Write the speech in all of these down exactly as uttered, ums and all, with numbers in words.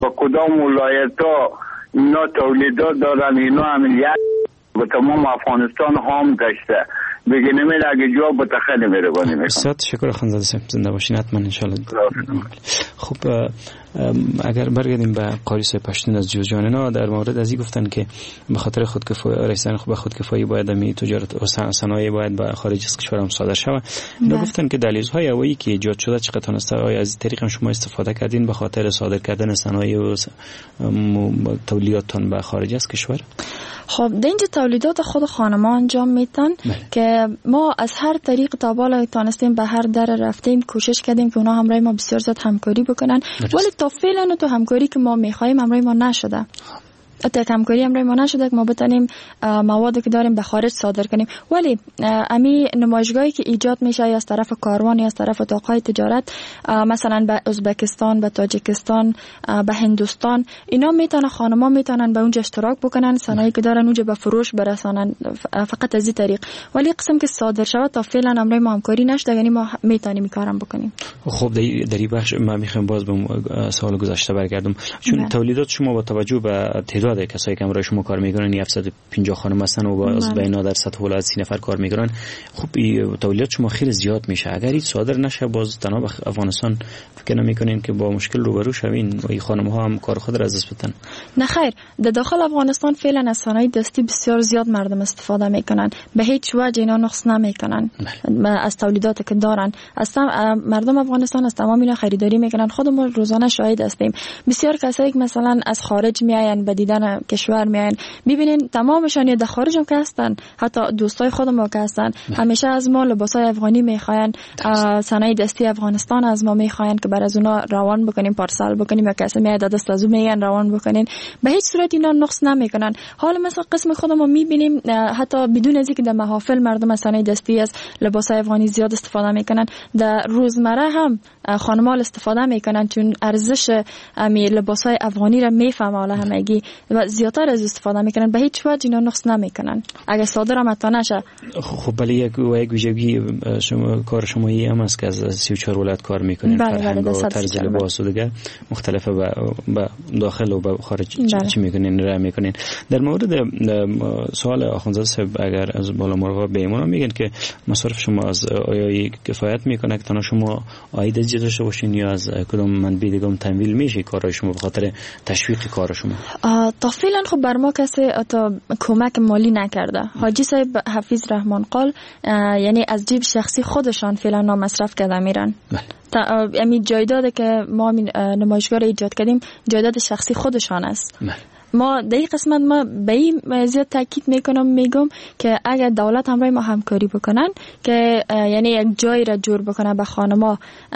با کدام ولایت ها اینا تولیدات دارن، اینا همین یک به تمام افغانستان هام گشته بگه نمیره اگه جا به تخیل میره بانی میکنم. بسیار تشکر خانزاده صاحب، زنده باشین حتما انشالله. خب اگر برگردیم به قاری صاحب پشتون از جوزجان، اینا در مورد از این گفتن که به خاطر خودکفایی رسیدن خب به خودکفایی باید می تجارت و صنایع باید به خارج از کشور هم صادر شود. اینا گفتن که دلیل‌های اولی که ایجاد شده چقدر تونسته آیا از این طریق هم شما استفاده کردین به خاطر صادر کردن صنایع و تولیداتون به خارج از کشور؟ خب در اینجا تولیدات خود خانمان انجام میتن که ما از هر طریق تا بالا تانستیم به هر در رفتیم، کوشش کردیم که اونا همراه ما بسیار زیاد همکاری بکنن، ولی تا فعلا تو همکاری که ما میخوایم همراه ما نشده. تا همکاری همراه ما نشده که ما بتونیم موادی که داریم به خارج صادر کنیم. ولی امی نمایشگاهی که ایجاد میشه یا از طرف کاروان یا از طرف اتاقهای تجارت، مثلا به ازبکستان، به تاجیکستان، به هندوستان، اینا میتونن خانما میتونن به اونجا اشتراک بکنن، صنایعی که دارن اونجا به فروش برسانن فقط از این طریق. ولی قسم که صادر شود تا فعلا همراه ما همکاری نشده، یعنی ما میتونیم کارم بکنیم. خب در این بخش ما میخوایم باز به سوال گذشته برگردم، چون تولیدات شما با توجه به تعداد کسایی که همراه شما کار میکنن هفتصد و پنجاه خانم هستن و باز بینا در سطح ولایت سی نفر کار میکنن، خب تولیدات شما خیلی زیاد میشه. اگر این صادر نشه باز تنها افغانستان فکر نمیکنین که با مشکل روبرو شوین و این خانم ها هم کار خود را از دست بدن؟ نه خیر، در داخل افغانستان فعلا از صنایع دستی بسیار زیاد مردم استفاده میکنن، به هیچ وجه اینا نقص نمیکنن از تولیداتی که دارن. از مردم افغانستان از تمام اینا خریداری میکنن، خودمون روزانه شاهد هستیم. بسیار کسایی که مثلا از خارج میاین به دیدن کشور میاین، ببینین تمامشان یا در خارج هم که هستن، حتی دوستای خودم که هستن همیشه از ما لباسای افغانی میخواین، صنایع دستی افغانستان از ما میخواین که بر از اونا روان بکنیم، پارسال بکنیم، یا کسی میاد دست از اون میگن روان بکنین. به هیچ صورت اینا نقص نمیکنن. حالا مثلا قسم خودمون میبینیم حتی بدون از اینکه در محافل مردم از صنایع دستی از لباسای افغانی زیاد استفاده میکنن، در روزمره هم خانم‌ها استفاده میکنن، چون ارزش امی لباسای افغانی را میفهمه حالا همگی و زیادتر از استفاده میکنن. به هیچ وجه اینا نقص نمیکنن اگه صادر هم حتی نشه. خب ولی یک یک ویژگی شما کار شما ای هم است که از سی و چهار ولایت کار میکنین، فرهنگ و طرز لباس و دیگه مختلفه با داخل و با خارج چی میکنین را میکنین. در مورد سوال آخوندزاده صاحب اگر از بالا مرغا به ایمان میگن که مصارف شما از آیا کفایت میکنه که تنها شما عاید از داشته باشین یا از کدام منبع دیگه تمویل میشه کارهای شما به خاطر تشویق کار شما؟ تا فعلا خب بر ما کسی تا کمک مالی نکرده. حاجی صاحب حفیظ رحمان قال یعنی از جیب شخصی خودشان فعلا مصرف کرده میرن. امی جایداد که ما نمایشگاه را ایجاد کردیم جایداد شخصی خودشان است. بله. ما در این قسمت ما به این زیاد تاکید میکنم، میگم که اگر دولت همراه ما همکاری بکنن که یعنی یک جای را جور بکنن به خانما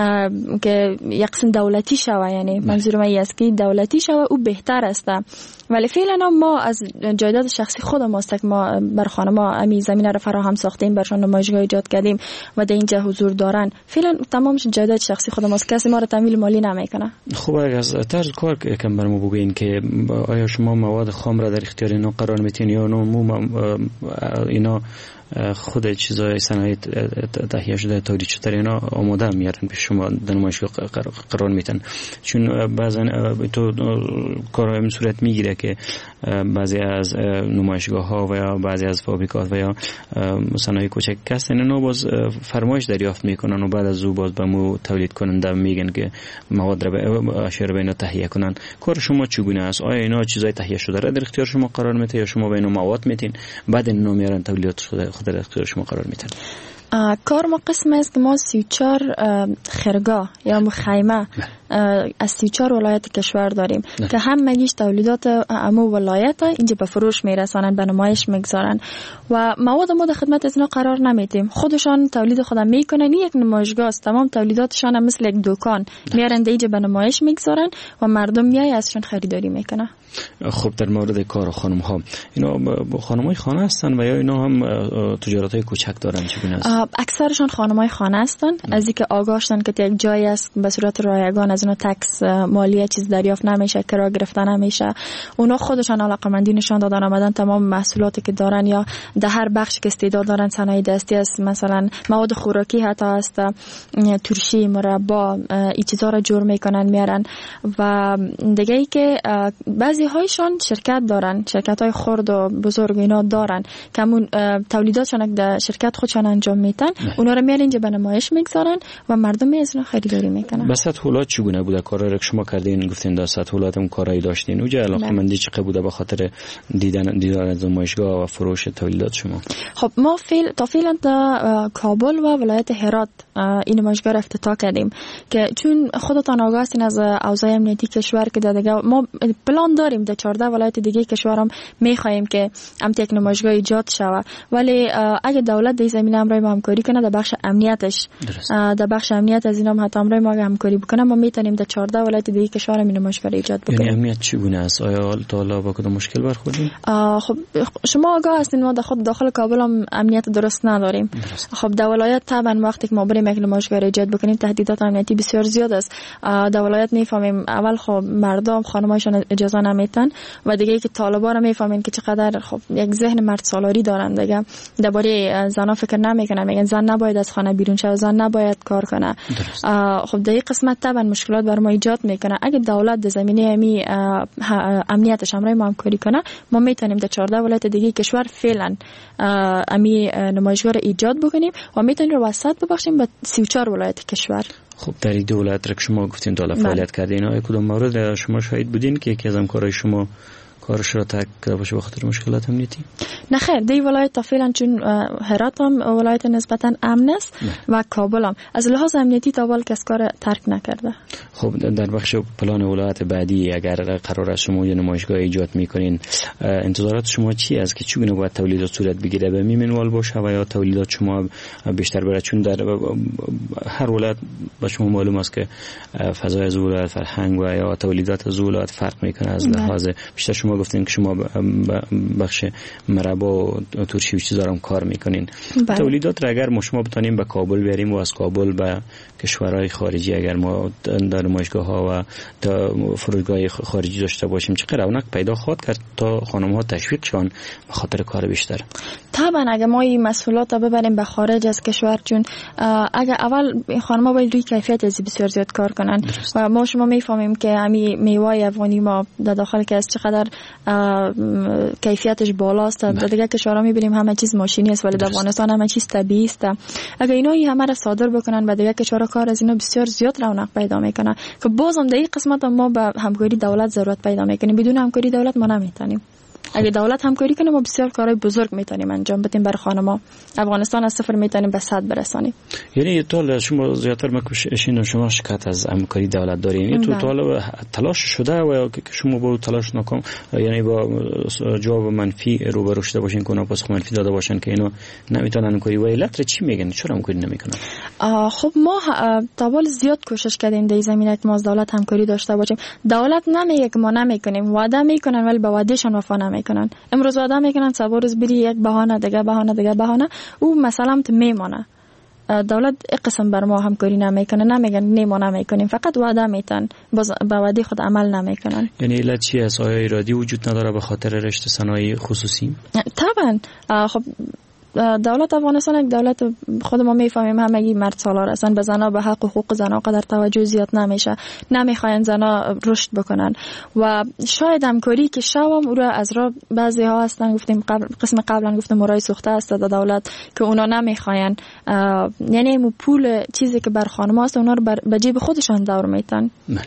که یک قسم دولتی شوه، یعنی منظور من است که دولتی شوه او بهتر است. ولی فعلا ما از جایداد شخصی خودم است که ما بر خانما امی زمینه را فراهم ساختیم، برشان نمایشگاه ایجاد کردیم و در اینجا حضور دارن. فعلا تمامش جایداد شخصی خودم است، کسی ما را تمویل مالی نمیکنه. خب اگر از طرز کار کم برام بگین که آیا شما مواد خام را در اختیار اینا قرار میتین یا نه اینا خود چیزای صنایع تهیه شده تولید شده اینا آماده میارن به شما در نمایشگاه قرار میتن؟ چون بعضا تو کار این صورت میگیره که بعضی از نمایشگاه ها و یا بعضی از فابریکات و یا صنایع کوچک هستن اینا باز فرمایش دریافت میکنن و بعد از او باز به مو تولید کننده میگن که مواد را اشیاء را اینا تهیه کنن. کار شما چگونه است؟ آیا اینا چیزای تهیه شده را در اختیار شما قرار میته یا شما به اینا مواد میتین بعد اینا میارن تولیدات خود در اختیار شما قرار میتن؟ کار ما قسم است که ما سی و چهار خرگاه یا مخیمه از سی و چهار ولایت کشور داریم نه. که همگیش تولیدات امو ولایت اینجا به فروش میرسانن، به نمایش میگذارن و مواد ما در خدمت از اینا قرار نمیدیم. خودشان تولید خودم میکنن، یک نمایشگاه است، تمام تولیداتشان هم مثل یک دکان میارن اینجا به نمایش میگذارن و مردم میای ازشون خریداری میکنه. خب در مورد کار خانم ها، اینا خانمای خانه هستن و یا اینا هم تجارتای کوچک دارن چگونه است؟ اکثرشون خانمای خانه هستن، از اینکه آگاه شدن که یک جایی است به صورت رایگان از اونها تکس مالی چیز دریافت نمیشه، کرا گرفتن نمیشه. اونا خودشان علاقمندی نشان دادن، آمدن تمام محصولاتی که دارن یا در هر بخش که استعداد دارن، صنایع دستی است، مثلا مواد خوراکی حتی است، ترشی، مربا، این چیزا رو جور میکنن میارن. و دیگه ای که بعضی هایشان شرکت دارن، شرکت های خرد و بزرگ اینا دارن که همون تولیداتشون در شرکت خودشان انجام میتن، اونا رو میارن اینجا به نمایش میگذارن و مردم از اونها خریداری میکنن. به سطح ولایت چگونه بوده کارایی که شما کردین؟ گفتین در سطح ولایت هم کارایی داشتین، اونجا علاقه‌مندی چقدر بوده به خاطر دیدن دیدار از نمایشگاه و فروش تولیدات شما؟ خب ما فعل تا فعلا در کابل و ولایت هرات این نمایشگاه افتتاح کردیم که چون خودتان آگاه هستین از اوضاع امنیتی کشور که دیگه ما پلان داریم در چهارده ولایت دیگه کشور هم می‌خوایم که هم یک نمایشگاه ایجاد شوه، ولی اگه دولت در زمینه همراه ما همکاری کنه در بخش امنیتش در بخش امنیت از اینا هم حتی همراه ما همکاری بکنه، ما میتونیم در چهارده ولایت دیگه کشور هم نمایشگاه ایجاد بکنیم. یعنی امنیت چگونه است؟ آیا تا حالا با کدام مشکل برخوردین؟ خب شما آگاه هستین ما داخل داخل کابل هم امنیت درست نداریم. درست. خب در ولایت طبعا وقتی که ما بریم یک نمایشگاه ایجاد بکنیم تهدیدات امنیتی بسیار زیاد است. در ولایت میفهمیم اول خب مردم خانمایشان اجازه نمیتن و دیگه که طالبا رو میفهمین که چقدر خب یک ذهن مرد سالاری دارن، دیگه درباره زنا فکر نمیکنن، میگن زن نباید از خانه بیرون شه، زن نباید کار کنه. خب در این قسمت طبعا مشکلات بر ما ایجاد میکنه. اگه دولت در زمینه امی امنیتش همراه ما همکاری کنه، ما میتونیم در چهارده ولایت دیگه کشور فعلا امی نمایشگاه رو ایجاد بکنیم و میتونیم رو وسط ببخشیم به سی و چهار ولایت کشور. خب در این دولت را که شما گفتین تا فعالیت کردین، آیا کدام مورد شما شاهد بودین که یکی از همکارای شما کارش را ترک کرده باشه به خاطر مشکلات امنیتی؟ نه خیر، دی ولایت تا فعلا چون هرات هم ولایت نسبتا امن است و کابل هم از لحاظ امنیتی تا اول کس کار ترک نکرده. خب در بخش پلان ولایت بعدی اگر قرار است شما یه نمایشگاه ایجاد میکنین، انتظارات شما چی است که چگونه باید تولیدات صورت بگیره؟ به میمنوال باشه و یا تولیدات شما بیشتر بره؟ چون در هر ولایت با شما معلوم است که فضای از ولایت، فرهنگ و یا تولیدات از ولایت فرق میکنه. از لحاظ بیشتر شما گفتین که شما بخش مربا و ترشی و چیزا هم کار میکنین. بله. تولیدات را اگر ما شما بتونیم به کابل بیاریم و از کابل به کشورهای خارجی، اگر ما در نمایشگاه ها و فروشگاه خارجی داشته باشیم، چقدر رونق پیدا خواهد کرد تا خانم ها تشویق شون به خاطر کار بیشتر؟ طبعا اگر ما این مسئولات رو ببریم به خارج از کشور، چون اگر اول خانم ها باید روی کیفیت از بسیار زیاد کار کنن درست. و ما شما میفهمیم که همین میوه افغانی ما در داخل که از چقدر کیفیتش بالاست. در دیگه کشورها میبینیم همه چیز ماشینی است، ولی در افغانستان همه چیز طبیعی است. اگر اینا این همه را صادر بکنن به دیگه کشورها، کار از اینا بسیار زیاد رونق پیدا میکنه که بازم در این قسمت ما به همکاری دولت ضرورت پیدا میکنیم. بدون همکاری دولت ما نمیتونیم. اگه دولت همکاری کنه ما بسیار کارهای بزرگ میتونیم انجام بدیم برای خانم‌ها. افغانستان از صفر میتونیم به صد برسانیم. یعنی تو شما زیاتر مکوشین شما شکایت از همکاری دولت دارین، این تو طالب تلاش شده و که شما با تلاش ناکام، یعنی با جواب منفی روبرو شده باشین، که پاسخ منفی داده باشن که اینو نمیتونن همکاری و علت چی میگن؟ چرا همکاری نمیکنن؟ خب ما تا زیاد کوشش کردیم در زمینه که ما از دولت همکاری داشته باشیم. دولت نمیگه که ما نمیکنیم، وعده میکنن ولی به وعدهشون وفا نمیکنن. امروز وعده میکنن، سبا روز بری یک بهانه دیگه بهانه دیگه بهانه، او مثلا تو میمونه. دولت قسم بر ما همکاری نمیکنه، نمیگن نه ما نمیکنیم، فقط وعده میتن، باز به وعده خود عمل نمیکنن. یعنی علت چی است؟ آیا ایرادی وجود نداره به خاطر رشته صنایع خصوصی؟ طبعا. خب دولت افغانستان یک دولت خود ما میفهمیم همگی مرد سالار هستن، به زنا به حق و حقوق زنا قدر توجه زیاد نمیشه، نمیخواین زنا رشد بکنن و شاید همکاری که شوم او را از را بعضی ها هستن، گفتیم قبل قسم قبلا گفتم مرای سوخته است در دولت که اونا نمیخواین، یعنی مو پول چیزی که بر خانم هست اونا رو به جیب خودشان دور میتن.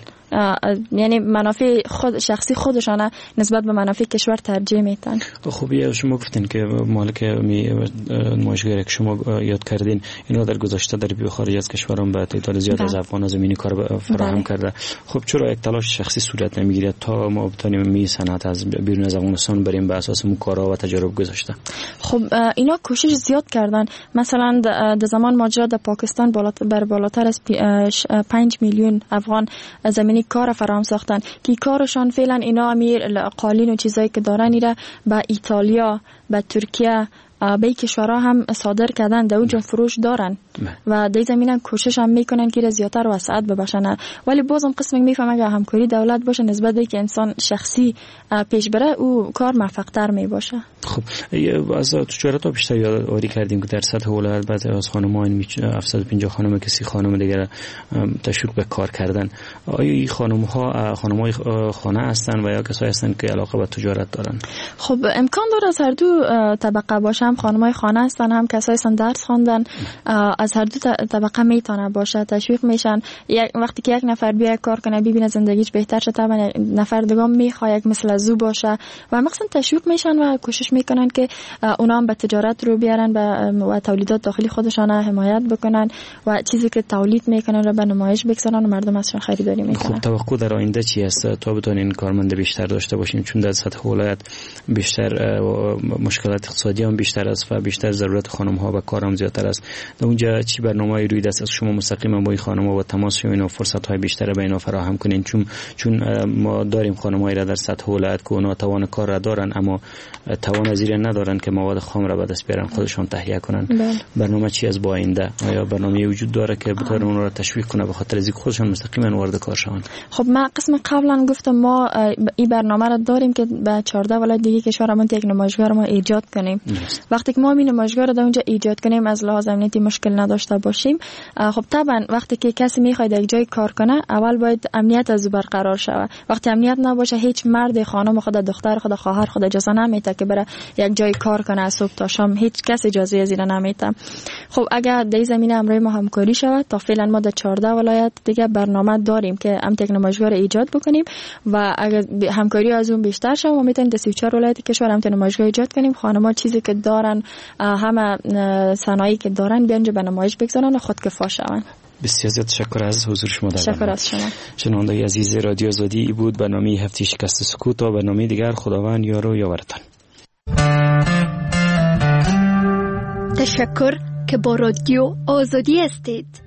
یعنی منافع خود شخصی خودشانه نسبت به منافع کشور ترجیح میتن. خب شما گفتین که مالک نمایشگاهی که شما یاد کردین اینا در گذشته در بی خارج از کشورم به تعداد زیاد از افغان زمینی کار فراهم کرده. خب چرا یک تلاش شخصی صورت نمیگیره تا ما بتونیم می صنعت از بیرون از افغانستان بریم به اساس اون کارا و تجارب گذشته؟ خب اینا کوشش زیاد کردن. مثلا در زمان ماجرا در پاکستان بر بالاتر از پنج میلیون افغان زمینی کار فراهم ساختن که کارشان فعلا اینا امیر قالین و چیزایی که دارن ایره به ایتالیا، به ترکیه، به کشورها هم صادر کردن، در اونجا فروش دارن و در زمینه کوشش هم میکنن که زیادتر وسعت ببخشن. ولی بازم قسم میفهم اگه همکاری دولت باشه نسبت به که انسان شخصی پیش بره او کار موفق تر می باشه. خب از تجارت ها بیشتر یادآوری کردیم که در سطح ولایت بعضی از خانم‌ها هفتصد و پنجاه خانم کسی خانم دیگر تشویق به کار کردن. آیا این خانم‌ها خانم‌های خانه هستن و یا کسایی هستن که علاقه به تجارت دارن؟ خب امکان داره از هر دو طبقه باشه، هم خانم‌های خانه هستن هم کسایی هستن درس خواندن، از هر دو طبقه میتونه باشه، تشویق میشن. یک وقتی که یک نفر بیا کار کنه ببینه زندگیش بهتر شه، طبعا یک نفر دیگه میخواد یک مثل زو باشه و مثلا تشویق میشن و کوشش میکنن که اونا هم به تجارت رو بیارن و تولیدات داخلی خودشان حمایت بکنن و چیزی که تولید میکنن رو به نمایش بگذارن و مردم ازشون خریداری میکنن. خب توقع در آینده چی است تا بتونین کارمند بیشتر داشته باشیم؟ چون در سطح ولایت بیشتر مشکلات اقتصادی هم بیشتر است و بیشتر ضرورت خانم ها به کار هم زیادتر است. در اونجا چی برنامه‌ای روی دست از شما مستقیما با این خانم ها با تماس شوین و فرصت های بیشتر به اینا فراهم کنین؟ چون چون ما داریم خانم‌هایی را در سطح ولایت که اونا توان کار را دارن اما توان زیر ندارن که مواد خام را به دست بیارن خودشون تهیه کنن. بله. برنامه چی از با آینده؟ آیا برنامه وجود داره که بتونه اون را تشویق کنه به خاطر از اینکه خودشون مستقیما وارد کار شون؟ خب من قسم قبلا گفتم ما این برنامه را داریم که به چهارده ولایت دیگه کشورمون یک نمایشگاه ما ایجاد کنیم. نست. وقتی که ما این نمایشگاه را در اونجا ایجاد کنیم از لحاظ امنیتی مشکل نداشته باشیم. خب طبعا وقتی که کسی میخواد یک جای کار کنه اول باید امنیت از برقرار شود. وقتی امنیت نباشه هیچ مرد خانم خود دختر خود خواهر خود اجازه نمیده که بره یک جای کار کنه از صبح تا شام، هیچ کس اجازه از این نمیده. خب اگر در زمینه امروی ما همکاری شود تا فعلا ما در چهارده ولایت دیگه برنامه داریم که ام یک نمایشگاه ایجاد بکنیم و اگر همکاری از اون بیشتر شه ما میتونیم در سی و چهار ولایت کشور ام نمایشگاه ایجاد کنیم. خانم‌ها چیزی که دارن همه صنایعی که دارن بیان به نمایش بگذارن و خودکفا شون. بسیار زیاد تشکر از حضور شما در تشکر از شما. شنوندگان عزیز رادیو آزادی بود برنامه هفته شکست سکوت و برنامه دیگر خداوند یار و یاورتان. تشکر که با رادیو آزادی هستید.